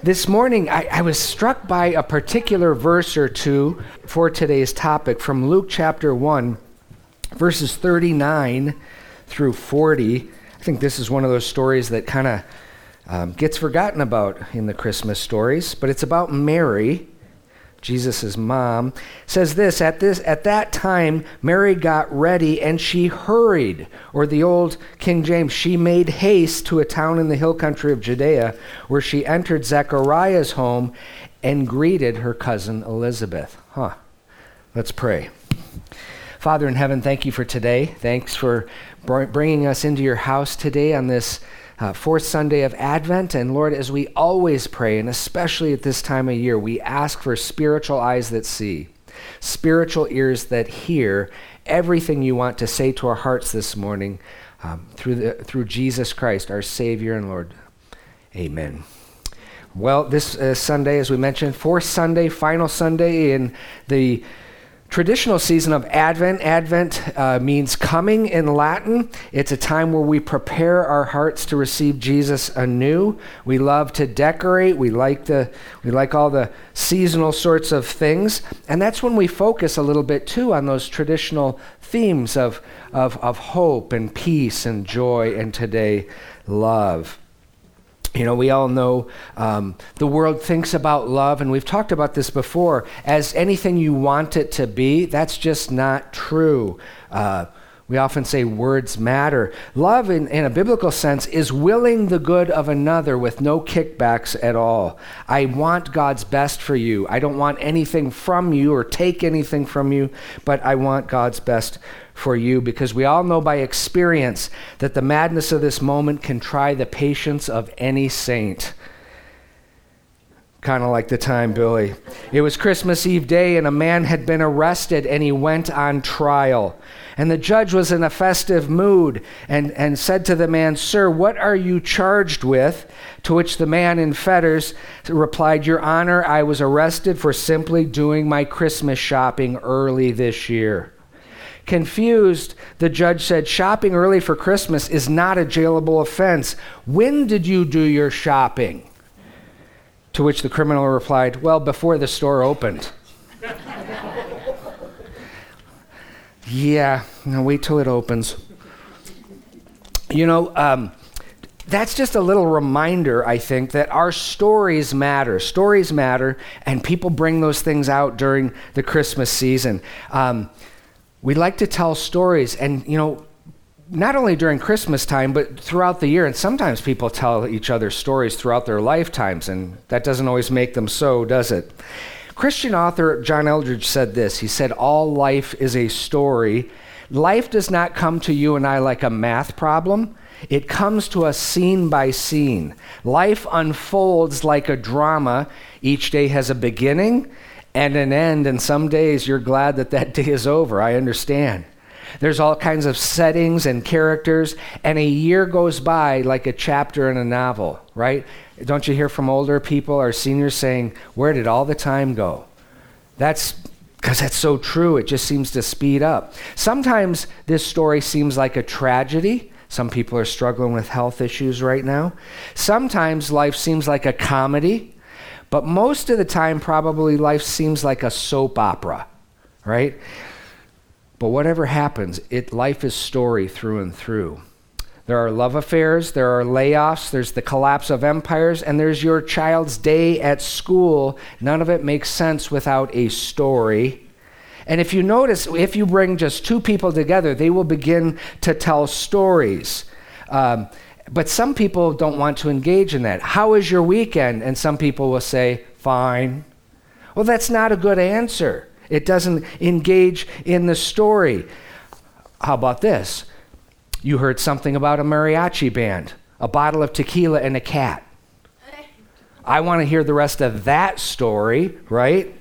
This morning, I was struck by a particular verse or two for today's topic from Luke chapter 1, verses 39 through 40. I think this is one of those stories that kind of gets forgotten about in the Christmas stories, but it's about Mary, Jesus' mom. It says this, at that time, Mary got ready and she hurried, or the old King James, she made haste to a town in the hill country of Judea, where she entered Zechariah's home and greeted her cousin Elizabeth. Let's pray. Father in heaven, thank you for today. Thanks for bringing us into your house today on this fourth Sunday of Advent. And Lord, as we always pray, and especially at this time of year, we ask for spiritual eyes that see, spiritual ears that hear everything you want to say to our hearts this morning through Jesus Christ, our Savior and Lord. Amen. Well, this Sunday, as we mentioned, fourth Sunday, final Sunday in the traditional season of Advent. Advent means coming in Latin. It's a time where we prepare our hearts to receive Jesus anew. We love to decorate. We like all the seasonal sorts of things. And that's when we focus a little bit too on those traditional themes of hope and peace and joy, and today, love. You know, we all know the world thinks about love, and we've talked about this before, as anything you want it to be. That's just not true. We often say words matter. Love, in a biblical sense, is willing the good of another with no kickbacks at all. I want God's best for you. I don't want anything from you or take anything from you, but I want God's best for you, because we all know by experience that the madness of this moment can try the patience of any saint. Kind of like the time, Billy. It was Christmas Eve day, and a man had been arrested, and he went on trial. And the judge was in a festive mood and said to the man, "Sir, what are you charged with?" To which the man in fetters replied, "Your Honor, I was arrested for simply doing my Christmas shopping early this year." Confused, the judge said, "Shopping early for Christmas is not a jailable offense. When did you do your shopping?" To which the criminal replied, "Well, before the store opened." Yeah, wait till it opens. That's just a little reminder, I think, that our stories matter. Stories matter, and people bring those things out during the Christmas season. We like to tell stories, and, not only during Christmas time, but throughout the year. And sometimes people tell each other stories throughout their lifetimes, and that doesn't always make them so, does it? Christian author John Eldredge said this. He said, "All life is a story. Life does not come to you and I like a math problem. It comes to us scene by scene. Life unfolds like a drama. Each day has a beginning and an end, and some days you're glad that day is over. I understand. There's all kinds of settings and characters, and a year goes by like a chapter in a novel, right? Don't you hear from older people or seniors saying, where did all the time go? That's because that's so true. It just seems to speed up. Sometimes this story seems like a tragedy. Some people are struggling with health issues right now. Sometimes life seems like a comedy. But most of the time, probably life seems like a soap opera, right? But whatever happens, life is story through and through. There are love affairs, there are layoffs, there's the collapse of empires, and there's your child's day at school. None of it makes sense without a story. And if you notice, if you bring just two people together, they will begin to tell stories. But some people don't want to engage in that. How was your weekend? And some people will say, fine. Well, that's not a good answer. It doesn't engage in the story. How about this? You heard something about a mariachi band, a bottle of tequila, and a cat. I want to hear the rest of that story, right?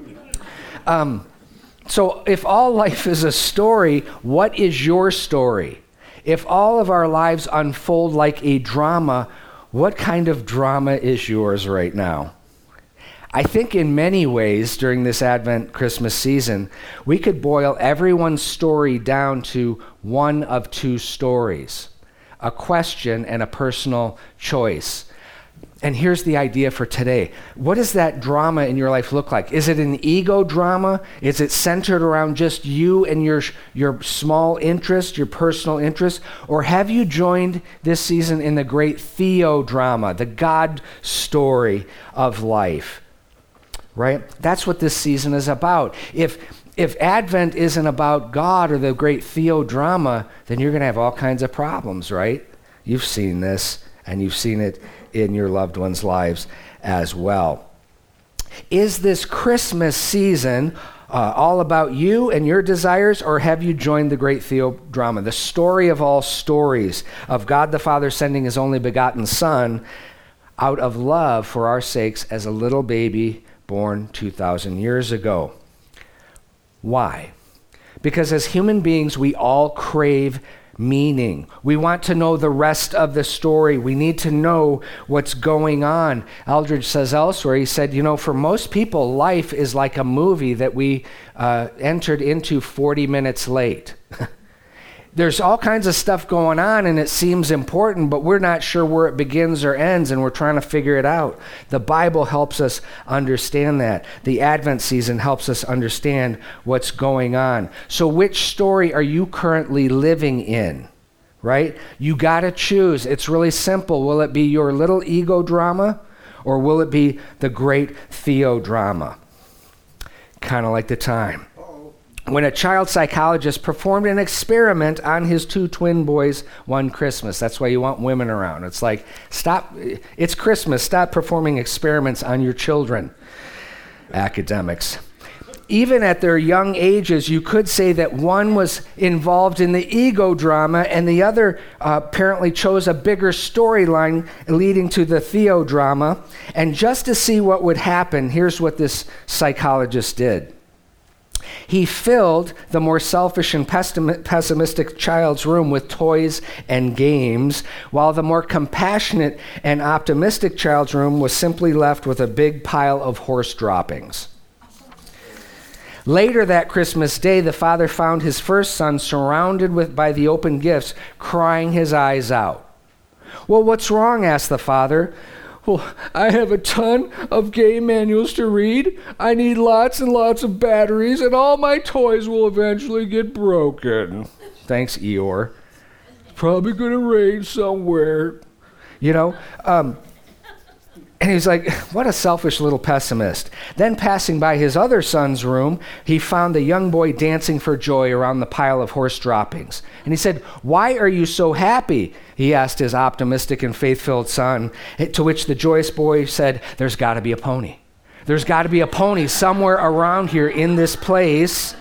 So if all life is a story, what is your story? If all of our lives unfold like a drama, what kind of drama is yours right now? I think in many ways during this Advent Christmas season, we could boil everyone's story down to one of two stories, a question and a personal choice. And here's the idea for today. What does that drama in your life look like? Is it an ego drama? Is it centered around just you and your small interest, your personal interest? Or have you joined this season in the great theodrama, the God story of life? Right? That's what this season is about. If Advent isn't about God or the great theodrama, then you're going to have all kinds of problems, right? You've seen this, and you've seen it in your loved ones' lives as well. Is this Christmas season all about you and your desires, or have you joined the great theodrama, the story of all stories of God the Father sending his only begotten Son out of love for our sakes as a little baby born 2,000 years ago? Why? Because as human beings, we all crave meaning. We want to know the rest of the story. We need to know what's going on. Eldridge says elsewhere, he said, for most people, life is like a movie that we entered into 40 minutes late. There's all kinds of stuff going on, and it seems important, but we're not sure where it begins or ends, and we're trying to figure it out. The Bible helps us understand that. The Advent season helps us understand what's going on. So which story are you currently living in, right? You got to choose. It's really simple. Will it be your little ego drama, or will it be the great theodrama? Kind of like the time when a child psychologist performed an experiment on his 2 twin boys one Christmas. That's why you want women around. It's like, stop, it's Christmas, stop performing experiments on your children. Academics. Even at their young ages, you could say that one was involved in the ego drama and the other apparently chose a bigger storyline leading to the theodrama. And just to see what would happen, here's what this psychologist did. He filled the more selfish and pessimistic child's room with toys and games, while the more compassionate and optimistic child's room was simply left with a big pile of horse droppings. Later that Christmas day, the father found his first son surrounded by the open gifts, crying his eyes out. "Well, what's wrong?" asked the father. "Well, I have a ton of game manuals to read. I need lots and lots of batteries, and all my toys will eventually get broken." Thanks, Eeyore. It's probably going to rain somewhere. And he's like, what a selfish little pessimist. Then passing by his other son's room, he found the young boy dancing for joy around the pile of horse droppings. And he said, "Why are you so happy?" he asked his optimistic and faith-filled son, to which the joyous boy said, "There's got to be a pony. There's got to be a pony somewhere around here in this place.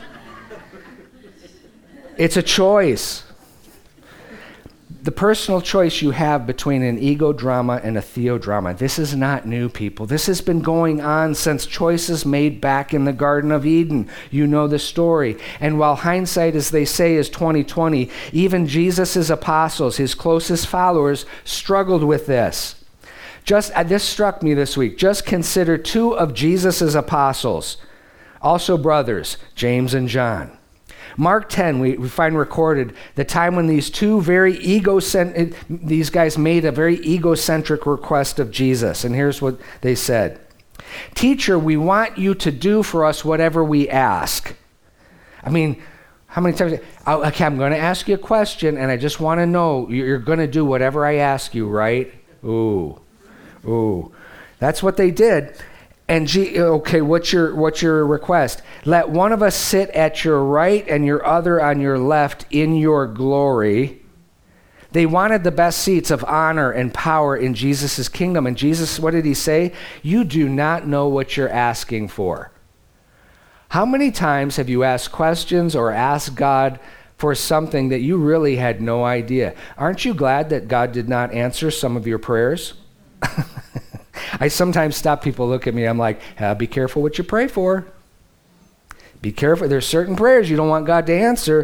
It's a choice." The personal choice you have between an ego drama and a theodrama. This is not new, people. This has been going on since choices made back in the Garden of Eden. You know the story. And while hindsight, as they say, is 20/20, even Jesus' apostles, his closest followers, struggled with this. This struck me this week. Just consider 2 of Jesus' apostles, also brothers, James and John. Mark 10, we find recorded the time when these guys made a very egocentric request of Jesus. And here's what they said. "Teacher, we want you to do for us whatever we ask." I mean, how many times? Okay, I'm going to ask you a question, and I just want to know you're going to do whatever I ask you, right? Ooh. That's what they did. And okay, what's your request? "Let one of us sit at your right and your other on your left in your glory." They wanted the best seats of honor and power in Jesus' kingdom. And Jesus, what did he say? "You do not know what you're asking for." How many times have you asked questions or asked God for something that you really had no idea? Aren't you glad that God did not answer some of your prayers? I sometimes stop people, look at me, I'm like, be careful what you pray for. Be careful. There's certain prayers you don't want God to answer.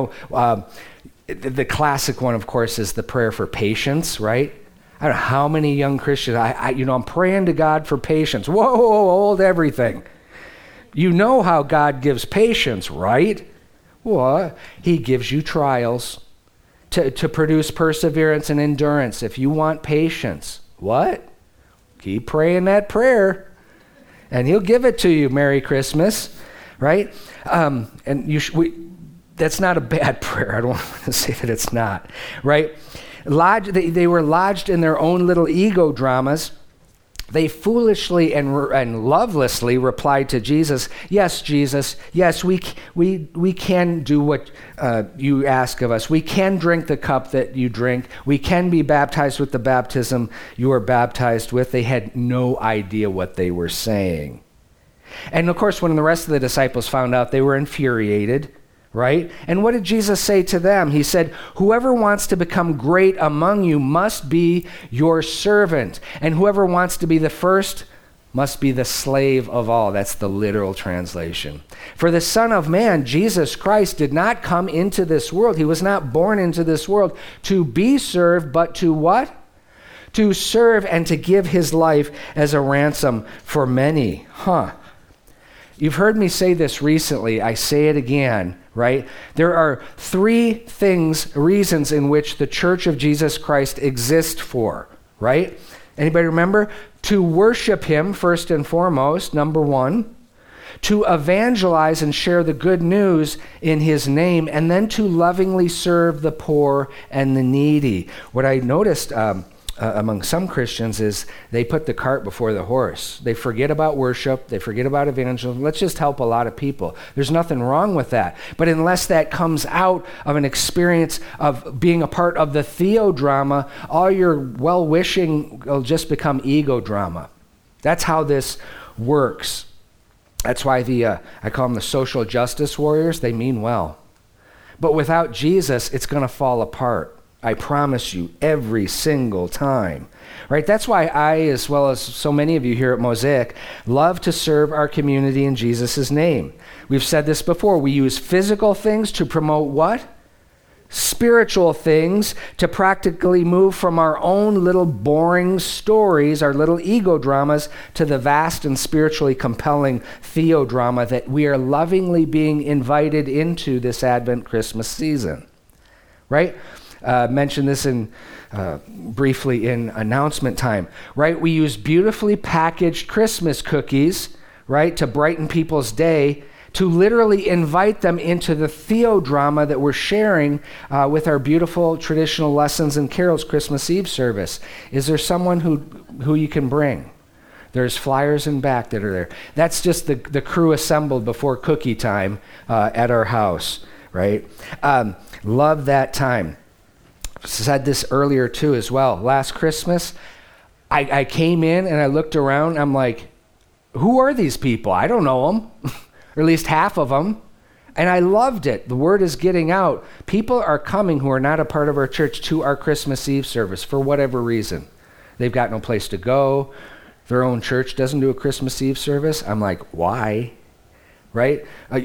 The classic one, of course, is the prayer for patience, right? I don't know how many young Christians, I'm praying to God for patience. Whoa, hold everything. You know how God gives patience, right? Well, he gives you trials to produce perseverance and endurance. If you want patience, what? Keep praying that prayer, and he'll give it to you. Merry Christmas, right? That's not a bad prayer. I don't want to say that it's not, right? They were lodged in their own little ego dramas. They foolishly and lovelessly replied to Jesus, "Yes, Jesus, yes, we can do what you ask of us. We can drink the cup that you drink. We can be baptized with the baptism you are baptized with." They had no idea what they were saying. And of course, when the rest of the disciples found out, they were infuriated, right? And what did Jesus say to them? He said, "Whoever wants to become great among you must be your servant, and whoever wants to be the first must be the slave of all." That's the literal translation. For the Son of Man, Jesus Christ, did not come into this world. He was not born into this world to be served, but to what? To serve and to give his life as a ransom for many. You've heard me say this recently. I say it again, right? There are three reasons in which the Church of Jesus Christ exists for, right? Anybody remember? To worship him, first and foremost, number one. To evangelize and share the good news in his name, and then to lovingly serve the poor and the needy. What I noticed among some Christians is they put the cart before the horse. They forget about worship. They forget about evangelism. Let's just help a lot of people. There's nothing wrong with that. But unless that comes out of an experience of being a part of the theodrama, all your well-wishing will just become ego drama. That's how this works. That's why I call them the social justice warriors. They mean well. But without Jesus, it's going to fall apart. I promise you, every single time, right? That's why I, as well as so many of you here at Mosaic, love to serve our community in Jesus' name. We've said this before. We use physical things to promote what? Spiritual things, to practically move from our own little boring stories, our little ego dramas, to the vast and spiritually compelling theodrama that we are lovingly being invited into this Advent Christmas season, right? Mentioned this briefly in announcement time, right? We use beautifully packaged Christmas cookies, right, to brighten people's day, to literally invite them into the theodrama that we're sharing with our beautiful traditional lessons and carols Christmas Eve service. Is there someone who you can bring? There's flyers in back that are there. That's just the crew assembled before cookie time at our house, right? Love that time. Said this earlier too as well. Last Christmas, I came in and I looked around. I'm like, who are these people? I don't know them, or at least half of them. And I loved it. The word is getting out. People are coming who are not a part of our church to our Christmas Eve service for whatever reason. They've got no place to go. Their own church doesn't do a Christmas Eve service. I'm like, why? Right?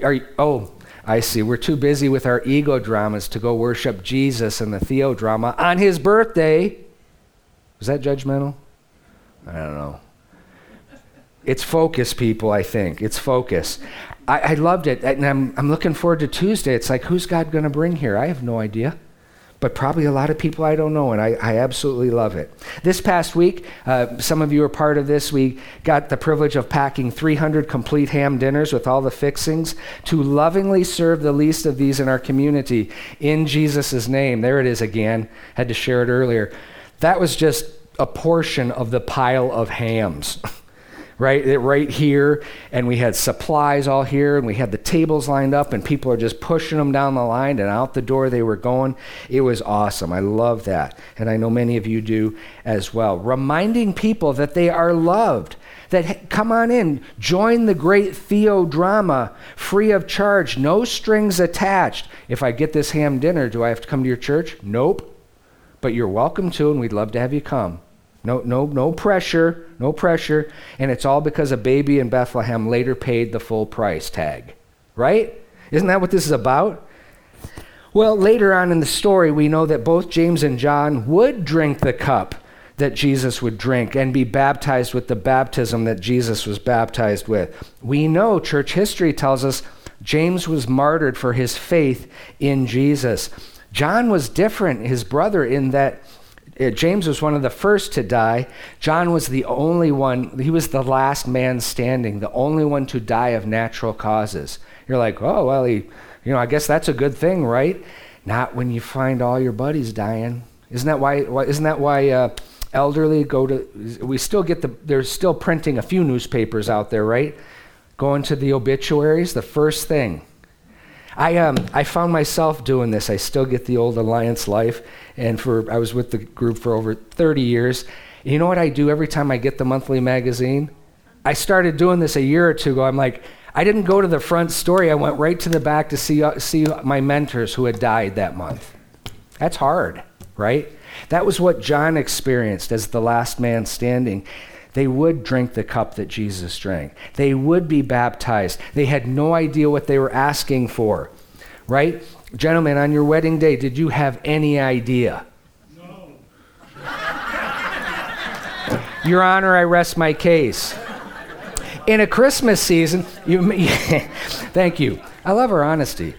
I see. We're too busy with our ego dramas to go worship Jesus and the theodrama on his birthday. Was that judgmental? I don't know. It's focus, people, I think. It's focus. I loved it. And I'm looking forward to Tuesday. It's like, who's God going to bring here? I have no idea. But probably a lot of people I don't know, and I absolutely love it. This past week, some of you are part of this, we got the privilege of packing 300 complete ham dinners with all the fixings to lovingly serve the least of these in our community in Jesus' name. There it is again. Had to share it earlier. That was just a portion of the pile of hams. Right here, and we had supplies all here, and we had the tables lined up, and people are just pushing them down the line, and out the door they were going. It was awesome. I love that, and I know many of you do as well. Reminding people that they are loved, that come on in, join the great theodrama, free of charge, no strings attached. If I get this ham dinner, do I have to come to your church? Nope, but you're welcome to, and we'd love to have you come. No pressure, no pressure. And it's all because a baby in Bethlehem later paid the full price tag, right? Isn't that what this is about? Well, later on in the story, we know that both James and John would drink the cup that Jesus would drink and be baptized with the baptism that Jesus was baptized with. We know, church history tells us, James was martyred for his faith in Jesus. John was different, his brother, in that James was one of the first to die. John was the only one, he was the last man standing, the only one to die of natural causes. You're like, oh, well, I guess that's a good thing, right? Not when you find all your buddies dying. Isn't that why elderly go to, we still get they're still printing a few newspapers out there, right? Going to the obituaries, the first thing. I found myself doing this. I still get the old Alliance Life, and I was with the group for over 30 years. You know what I do every time I get the monthly magazine? I started doing this a year or two ago. I'm like, I didn't go to the front story. I went right to the back to see my mentors who had died that month. That's hard, right? That was what John experienced as the last man standing. They would drink the cup that Jesus drank. They would be baptized. They had no idea what they were asking for, right? Gentlemen, on your wedding day, did you have any idea? No. Your Honor, I rest my case. In a Christmas season, thank you. I love her honesty.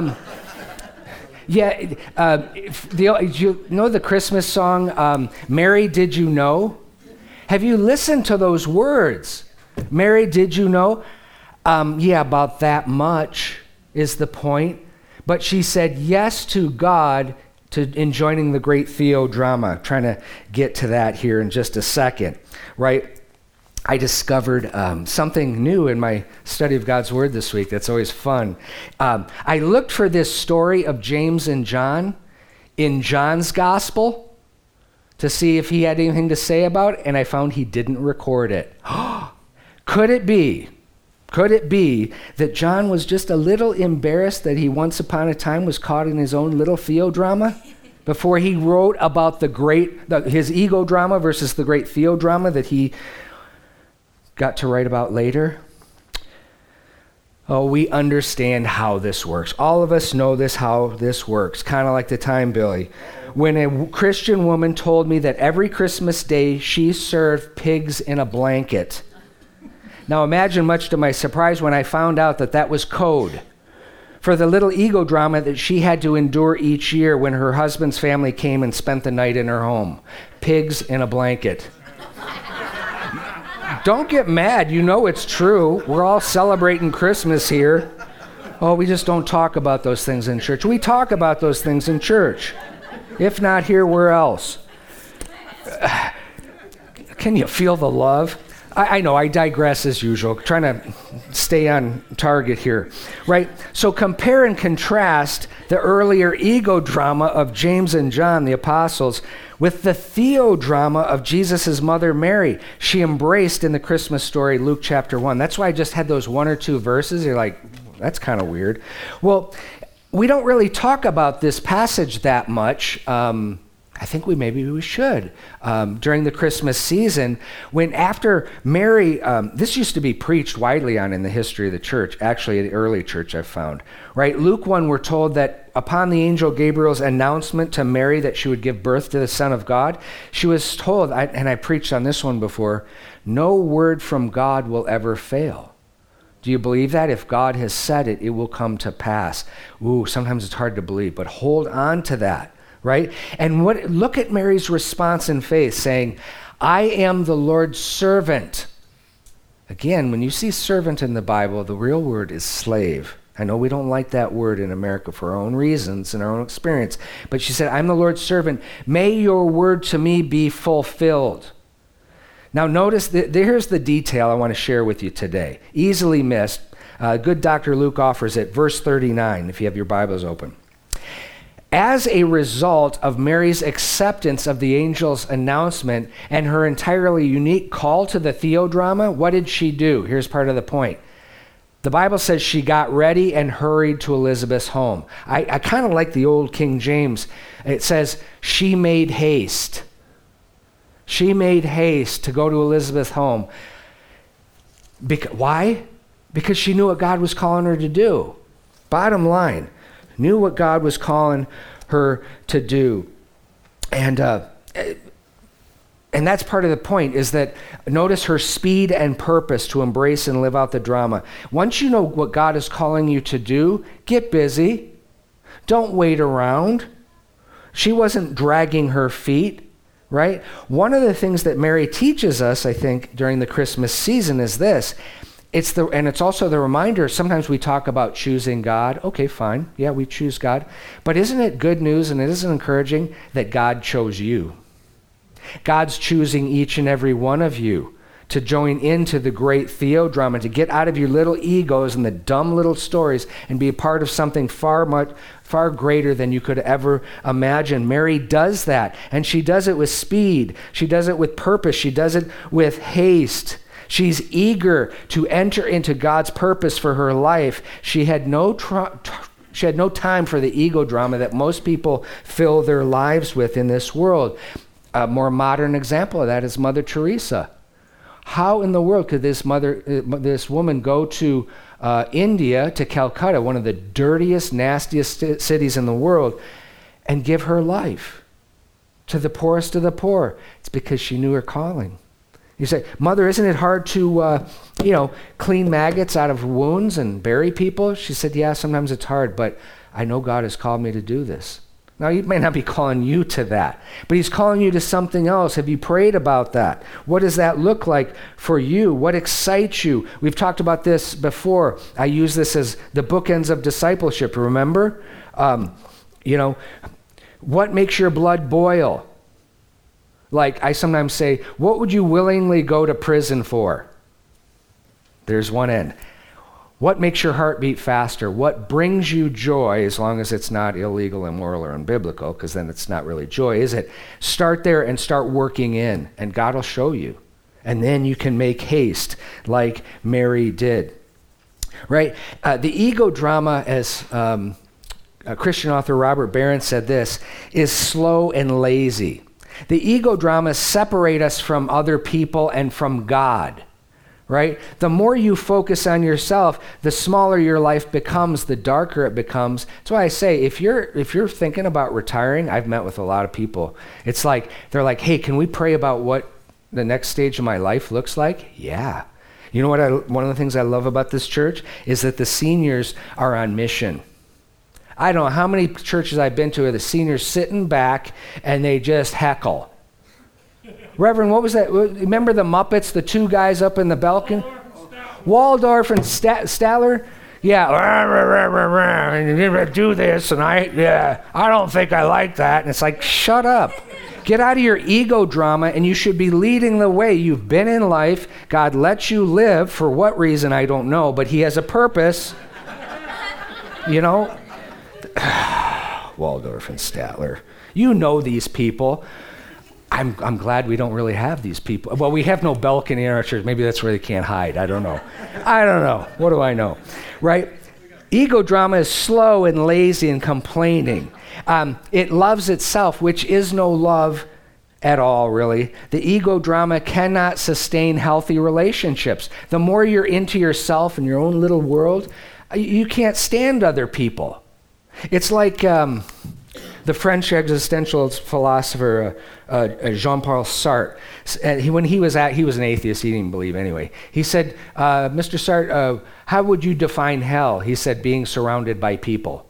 You know the Christmas song, Mary, Did You Know? Have you listened to those words? Mary, did you know? Yeah, about that much is the point. But she said yes to God in joining the great theodrama. Trying to get to that here in just a second, right? I discovered something new in my study of God's Word this week that's always fun. I looked for this story of James and John in John's Gospel to see if he had anything to say about it, and I found he didn't record it. Could it be that John was just a little embarrassed that he once upon a time was caught in his own little theodrama before he wrote about his ego drama versus the great theodrama that he got to write about later? Oh, we understand how this works. All of us know how this works, kind of like the time, Billy. When a Christian woman told me that every Christmas day she served pigs in a blanket. Now imagine, much to my surprise, when I found out that was code for the little ego drama that she had to endure each year when her husband's family came and spent the night in her home. Pigs in a blanket. Don't get mad. You know it's true. We're all celebrating Christmas here. Oh, we just don't talk about those things in church. We talk about those things in church. If not here, where else? Can you feel the love? I know, I digress as usual, trying to stay on target here, right? So compare and contrast the earlier ego drama of James and John, the apostles, with the theodrama of Jesus' mother Mary. She embraced in the Christmas story, Luke chapter 1. That's why I just had those one or two verses. You're like, that's kind of weird. Well, we don't really talk about this passage that much. I think maybe we should during the Christmas season, when after Mary, this used to be preached widely on in the history of the church, actually the early church I've found, right? Luke 1, we're told that upon the angel Gabriel's announcement to Mary that she would give birth to the Son of God, she was told, and I preached on this one before, no word from God will ever fail. Do you believe that? If God has said it, it will come to pass. Ooh, sometimes it's hard to believe, but hold on to that. Right? And look at Mary's response in faith, saying, I am the Lord's servant. Again, when you see servant in the Bible, the real word is slave. I know we don't like that word in America for our own reasons and our own experience, but she said, I'm the Lord's servant. May your word to me be fulfilled. Now notice, here's the detail I want to share with you today. Easily missed. Good Dr. Luke offers it. Verse 39, if you have your Bibles open. As a result of Mary's acceptance of the angel's announcement and her entirely unique call to the theodrama, what did she do? Here's part of the point. The Bible says she got ready and hurried to Elizabeth's home. I kind of like the old King James. It says she made haste. She made haste to go to Elizabeth's home. Why? Because she knew what God was calling her to do. Bottom line. Knew what God was calling her to do. And that's part of the point, is that notice her speed and purpose to embrace and live out the drama. Once you know what God is calling you to do, get busy. Don't wait around. She wasn't dragging her feet. right? One of the things that Mary teaches us, I think, during the Christmas season is this. And it's also the reminder, sometimes we talk about choosing God. Okay, fine. Yeah, we choose God. But isn't it good news and it isn't encouraging that God chose you? God's choosing each and every one of you to join into the great theodrama, to get out of your little egos and the dumb little stories and be a part of something far greater than you could ever imagine. Mary does that, and she does it with speed. She does it with purpose. She does it with haste. She's eager to enter into God's purpose for her life. She had no time for the ego drama that most people fill their lives with in this world. A more modern example of that is Mother Teresa. How in the world could this woman go to India, to Calcutta, one of the dirtiest, nastiest cities in the world, and give her life to the poorest of the poor? It's because she knew her calling. You say, Mother, isn't it hard to, clean maggots out of wounds and bury people? She said, yeah, sometimes it's hard, but I know God has called me to do this. Now, he may not be calling you to that, but he's calling you to something else. Have you prayed about that? What does that look like for you? What excites you? We've talked about this before. I use this as the bookends of discipleship, remember? What makes your blood boil? Like I sometimes say, what would you willingly go to prison for? There's one end. What makes your heart beat faster? What brings you joy, as long as it's not illegal, immoral, or unbiblical, because then it's not really joy, is it? Start there and start working in, and God will show you. And then you can make haste like Mary did. Right? The ego drama, as Christian author Robert Barron said this, is slow and lazy. The ego dramas separate us from other people and from God, right? The more you focus on yourself, the smaller your life becomes, the darker it becomes. That's why I say, if you're thinking about retiring, I've met with a lot of people. It's like, they're like, hey, can we pray about what the next stage of my life looks like? Yeah. You know what? One of the things I love about this church is that the seniors are on mission. I don't know how many churches I've been to where the seniors sitting back and they just heckle. Reverend, what was that? Remember the Muppets, the two guys up in the balcony? Waldorf and Statler? Yeah. And you didn't do this, and I don't think I like that. And it's like, shut up. Get out of your ego drama, and you should be leading the way. You've been in life. God lets you live. For what reason, I don't know, but he has a purpose. Waldorf and Statler. You know these people. I'm glad we don't really have these people. Well, we have no balcony in our church. Maybe that's where they can't hide. I don't know. What do I know? Right? Ego drama is slow and lazy and complaining. It loves itself, which is no love at all, really. The ego drama cannot sustain healthy relationships. The more you're into yourself and your own little world, you can't stand other people. It's like the French existentialist philosopher Jean-Paul Sartre. When he was an atheist, he didn't believe anyway. He said, Mr. Sartre, how would you define hell? He said, being surrounded by people.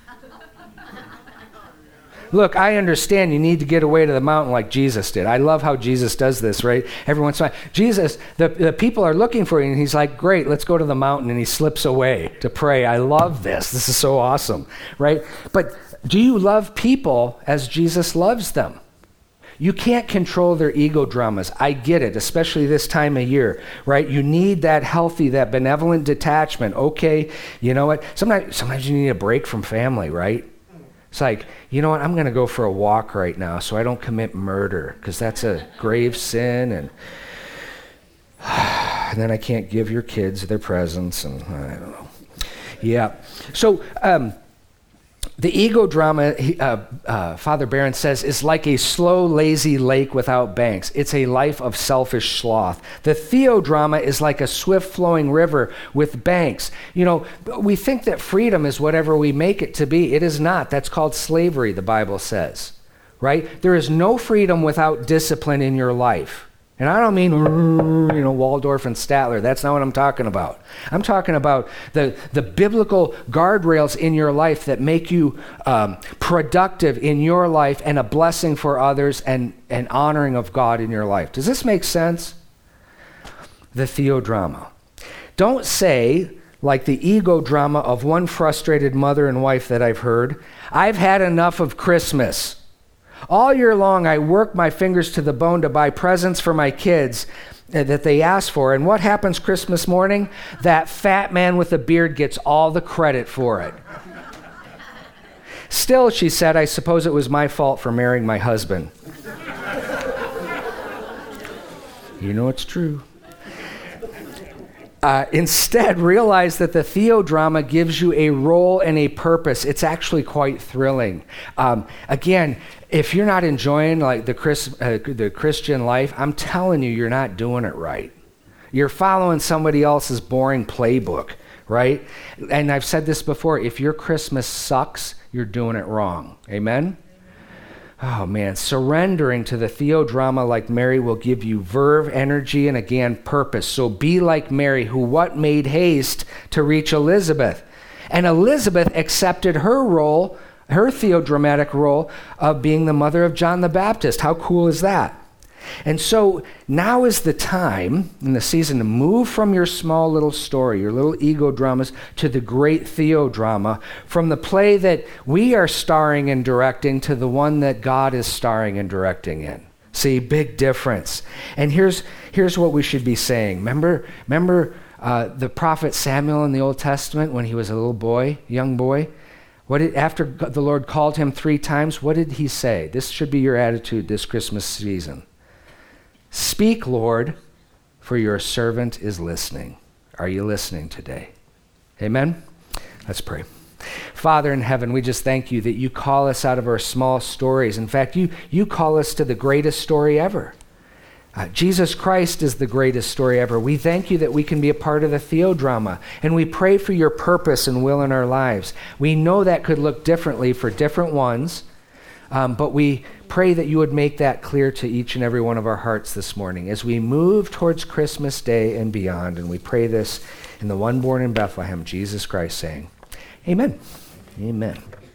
Look, I understand you need to get away to the mountain like Jesus did. I love how Jesus does this, right? Every once in a while. Jesus, the people are looking for you, and he's like, great, let's go to the mountain, and he slips away to pray. I love this. This is so awesome, right? But do you love people as Jesus loves them? You can't control their ego dramas. I get it, especially this time of year, right? You need that healthy, that benevolent detachment. Okay, you know what? Sometimes you need a break from family, right? It's like, you know what, I'm going to go for a walk right now so I don't commit murder, because that's a grave sin, and then I can't give your kids their presents, and I don't know. Yeah. So the ego drama, Father Barron says, is like a slow, lazy lake without banks. It's a life of selfish sloth. The theodrama is like a swift-flowing river with banks. We think that freedom is whatever we make it to be. It is not. That's called slavery, the Bible says, right? There is no freedom without discipline in your life. And I don't mean, Waldorf and Statler. That's not what I'm talking about. I'm talking about the biblical guardrails in your life that make you productive in your life and a blessing for others and honoring of God in your life. Does this make sense? The theodrama. Don't say, like the ego drama of one frustrated mother and wife that I've heard, I've had enough of Christmas. All year long, I work my fingers to the bone to buy presents for my kids that they ask for. And what happens Christmas morning? That fat man with a beard gets all the credit for it. Still, she said, I suppose it was my fault for marrying my husband. You know it's true. Instead, realize that the theodrama gives you a role and a purpose. It's actually quite thrilling. Again, if you're not enjoying like the Christian life, I'm telling you, you're not doing it right. You're following somebody else's boring playbook, right? And I've said this before, if your Christmas sucks, you're doing it wrong. Amen? Oh man, surrendering to the theodrama like Mary will give you verve, energy, and again, purpose. So be like Mary, who made haste to reach Elizabeth. And Elizabeth accepted her role, her theodramatic role of being the mother of John the Baptist. How cool is that? And so now is the time in the season to move from your small little story, your little ego dramas, to the great theodrama, from the play that we are starring and directing to the one that God is starring and directing in. See, big difference. And here's what we should be saying. Remember the prophet Samuel in the Old Testament when he was a little boy, young boy? After the Lord called him 3 times, what did he say? This should be your attitude this Christmas season. Speak, Lord, for your servant is listening. Are you listening today? Amen? Let's pray. Father in heaven, we just thank you that you call us out of our small stories. In fact, you call us to the greatest story ever. Jesus Christ is the greatest story ever. We thank you that we can be a part of the theodrama, and we pray for your purpose and will in our lives. We know that could look differently for different ones, but we pray that you would make that clear to each and every one of our hearts this morning as we move towards Christmas Day and beyond. And we pray this in the one born in Bethlehem, Jesus Christ, saying, Amen. Amen.